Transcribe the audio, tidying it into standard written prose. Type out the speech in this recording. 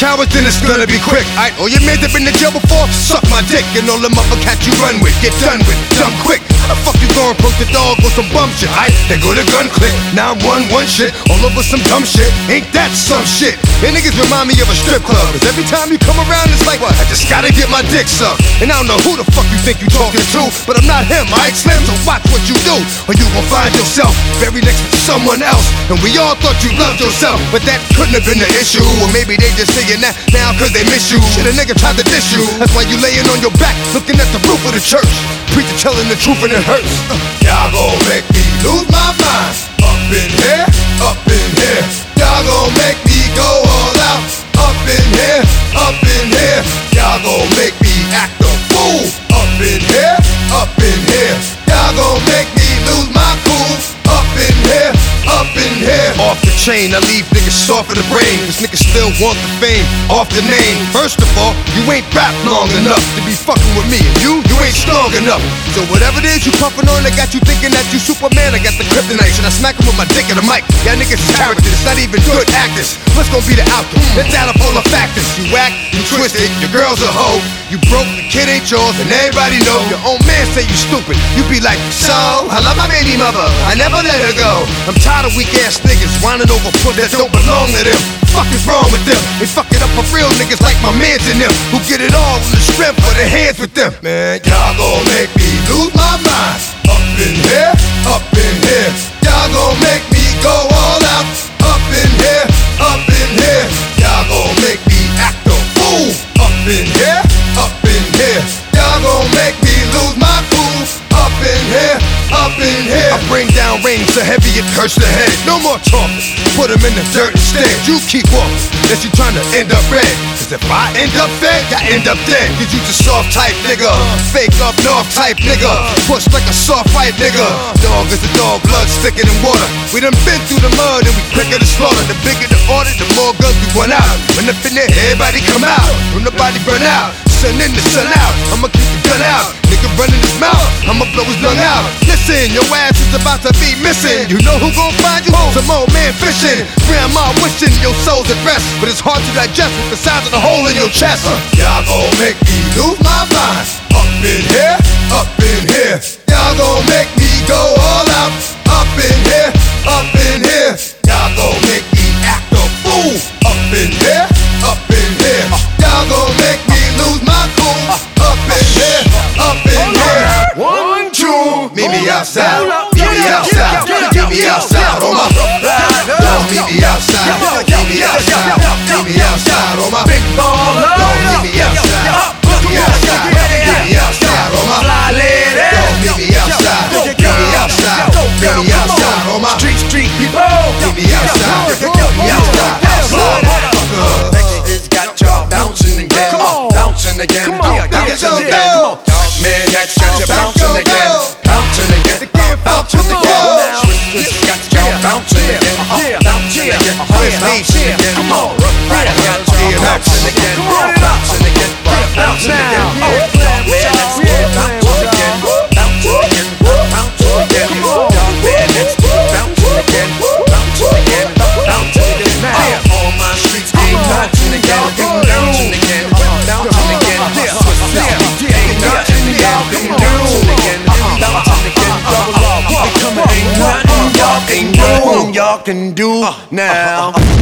cowards, then it's gonna be quick. Aight, all your mans have been to jail before, suck my dick. And all them other cats you run with, get done with, dumb quick. How the fuck you going poke the dog or some bum shit? Aight, they go to gun click, 911 shit, all over some dumb shit. Ain't that some shit? And niggas remind me of a strip club, cause every time you come around it's like, what? I just gotta get my dick sucked. And I don't know who the fuck you think you talking to, but I'm not him, aight Slim, so watch what you do, or you gon' find yourself buried next to someone else. And we all thought you loved yourself, but that couldn't have been the issue. Or maybe they just saying that now cause they miss you. Shit, a nigga tried to diss you, that's why you laying on your back looking at the roof of the church. Preacher telling the truth and it hurts. Y'all gon' make me lose my mind. Up in here, up in here. Y'all gon' make me go all out. Up in here, up in here. Y'all gon' make me act a fool. Up in here, up in here. Y'all gon' make me lose my cool. Up in here, up in here. Off the chain, I leave niggas soft in the brain. Cause niggas still want the fame, off the name. First of all, you ain't rap long enough to be fucking with me. And you ain't strong enough. So whatever it is you puffin' on, they got you thinking that you Superman. I got the kryptonite, and I smack him with my dick in the mic. Y'all niggas is characters, not even good actors. What's gonna be the outcome? Let's add up all the factors. You whack, you twisted, your girl's a hoe. You broke, the kid ain't yours, and everybody know. Your own man say you stupid. You be like, so, I love my baby mother, I never let her go. I'm tired of weak ass niggas whining over foot that don't belong to them. Fuck is wrong with them? They fuck it up for real niggas like my mans and them, who get it all in the strength of their hands with them. Man, y'all gon' make me lose my mind. Up in here, up in here. Y'all gon' make me go all out. Up in here, up in here. Y'all gon' make me act a fool. Up in here, up in here. Y'all gon' make me lose my cool. Up in here, up in here. I bring down rain so heavy it hurts the head. No more talking, put them in the dirt instead. You keep walking, unless you trying to end up red. Cause if I end up fed, I end up dead. Cause you just soft type nigga, fake up north type nigga, push like a soft fight nigga. Dog is a dog, blood thicker than water. We done been through the mud and we quicker to slaughter. The bigger the order, the more guns we run out. When up in there, everybody come out. When the body burn out, sun in the sun out. I'ma keep the gun out. Nigga running his mouth, I'ma blow his lung out. Listen, your ass is about to be missing. You know who gon' find you? Some old man fishing. Grandma wishing your soul's at rest, but it's hard to digest with the size of the hole in your chest. Y'all gon' make me lose my mind. Up in here, up in here. Y'all gon' make me go all out. Up in here, up in here. Y'all gon' make me act a fool. Up in here, up in here. Y'all gon' make me lose my cool. Up in here, up in here. 1, 2, meet me outside. Meet me outside. Meet me outside on my don't meet me outside. Meet me outside. Meet me outside on my big baller. Don't meet me outside. Meet me outside. Meet me outside on my fly lady. Don't meet me outside. Meet me outside. Meet me outside on my street people. Meet me outside. Meet me outside. It's got y'all bouncing again, bouncing again, bouncing again. Man, that's got you bouncing again, bouncing again, bouncing again. It's got y'all bouncing again, bouncing again, bouncing again. Come on, right, I got you bouncing again, bouncing again, bouncing again. Man, that's bouncing again, bouncing again, bouncing again. Man, that's bouncing again, bouncing again, bouncing again. Now, all my streets ain't bouncing again, bouncing again, bouncing again. Ain't nothing y'all can do now.